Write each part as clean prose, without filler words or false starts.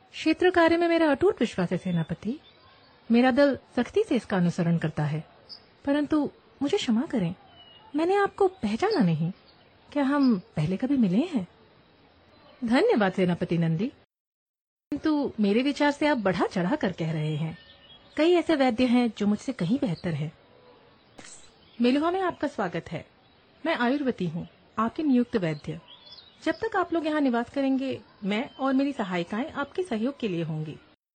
क्षेत्र कार्य में मेरा अटूट विश्वास है सेनापति। मेरा दल सख्ती से इसका अनुसरण करता है, परंतु मुझे क्षमा करें, मैंने आपको पहचाना नहीं। क्या हम पहले कभी मिले हैं? धन्यवाद सेनापति नंदी, किंतु मेरे विचार से आप बढ़ा चढ़ा कर कह रहे हैं। कई ऐसे वैद्य हैं जो मुझसे कहीं बेहतर है। मेलुहा में आपका स्वागत है। मैं आयुर्वती हूँ, आपकी नियुक्त वैद्य। जब तक आप लोग यहाँ निवास करेंगे, मैं और मेरी सहायिकाएं आपके सहयोग के लिए होंगी।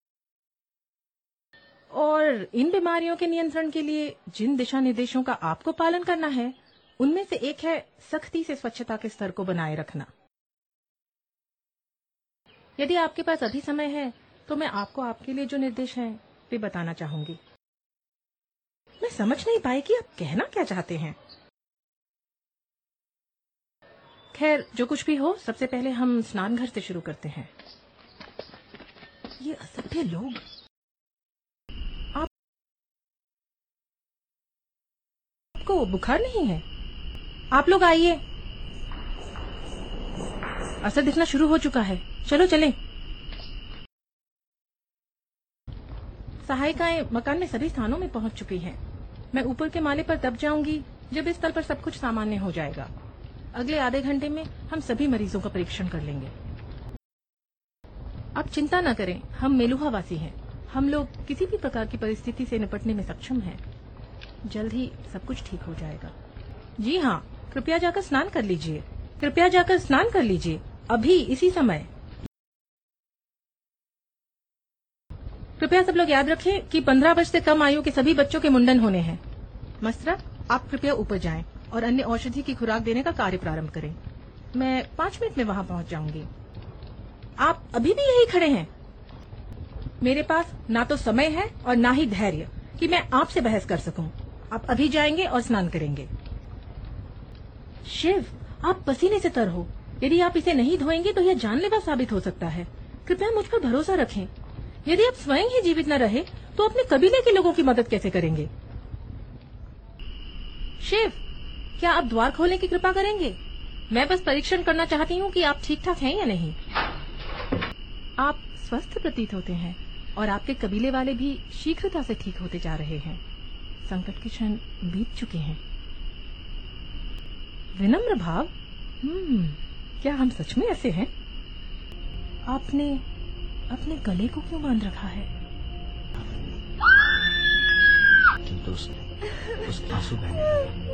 और इन बीमारियों के नियंत्रण के लिए जिन दिशा निर्देशों का आपको पालन करना है, उनमें से एक है सख्ती से स्वच्छता के स्तर को बनाए रखना। यदि आपके पास अभी समय है तो मैं आपको आपके लिए जो निर्देश हैं वे बताना चाहूंगी। मैं समझ नहीं पाई कि आप कहना क्या चाहते हैं। खैर, जो कुछ भी हो, सबसे पहले हम स्नान घर से शुरू करते हैं। ये असभ्य लोग। आपको बुखार नहीं है? आप लोग आइए, असर दिखना शुरू हो चुका है। चलो चलें। सहायिकाएं मकान में सभी स्थानों में पहुंच चुकी हैं। मैं ऊपर के माले पर तब जाऊंगी जब इस स्थल पर सब कुछ सामान्य हो जाएगा। अगले आधे घंटे में हम सभी मरीजों का परीक्षण कर लेंगे। आप चिंता न करें, हम मेलुहा वासी हैं। हम लोग किसी भी प्रकार की परिस्थिति से निपटने में सक्षम हैं। जल्द ही सब कुछ ठीक हो जाएगा। जी हाँ, कृपया जाकर स्नान कर लीजिए। कृपया जाकर स्नान कर लीजिए, अभी इसी समय। कृपया सब लोग याद रखें कि 15 वर्ष से कम आयु के सभी बच्चों के मुंडन होने हैं। मस्तरा, आप कृपया ऊपर जाएं और अन्य औषधि की खुराक देने का कार्य प्रारंभ करें। मैं 5 मिनट में वहां पहुंच जाऊंगी। आप अभी भी यही खड़े हैं? मेरे पास ना तो समय है और ना ही धैर्य कि मैं आपसे बहस कर सकूं। आप अभी जाएंगे और स्नान करेंगे। शिव, आप पसीने से तर हो। यदि आप इसे नहीं धोएंगे तो यह जानलेवा साबित हो सकता है। कृपया मुझ पर भरोसा रखें। यदि आप स्वयं ही जीवित न रहे तो अपने कबीले के लोगों की मदद कैसे करेंगे? शिव, क्या आप द्वार खोलने की कृपा करेंगे? मैं बस परीक्षण करना चाहती हूँ कि आप ठीक ठाक हैं या नहीं। आप स्वस्थ प्रतीत होते हैं और आपके कबीले वाले भी शीघ्रता से ठीक होते जा रहे हैं। संकट के क्षण बीत चुके हैं। विनम्र भाव? क्या हम सच में ऐसे हैं? आपने अपने गले को क्यों बांध रखा है? किंतु उसके आंसू बहने।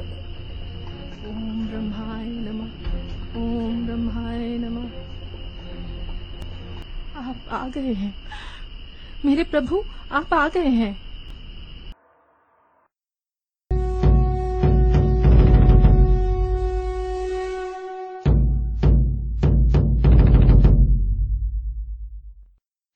ओम ब्रह्माय नमः, ओम ब्रह्माय नमः। आप आ गए हैं मेरे प्रभु, आप आ गए हैं।